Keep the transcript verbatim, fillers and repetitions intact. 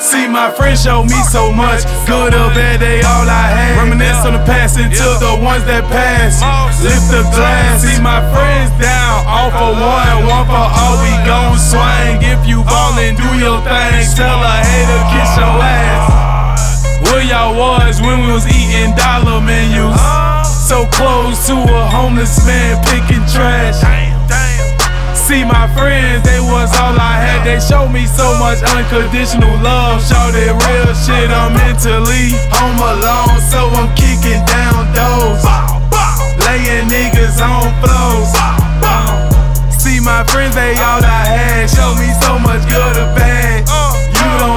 See, my friends show me so much, good or bad, they all I had. Reminisce on the past until the ones that passed. Lift the glass, see my friends down, all for one, one for all, we gon' swing. If you ballin', do your thing, tell a hater, kiss your ass. Where y'all was when we was eating dollar menus, so close to a homeless man picking trash. See my friends, they was all I had. They showed me so much unconditional love. Showed it real shit, I'm mentally home alone, so I'm kicking down doors, laying niggas on floors. See my friends, they all I had. Showed me so much good or bad.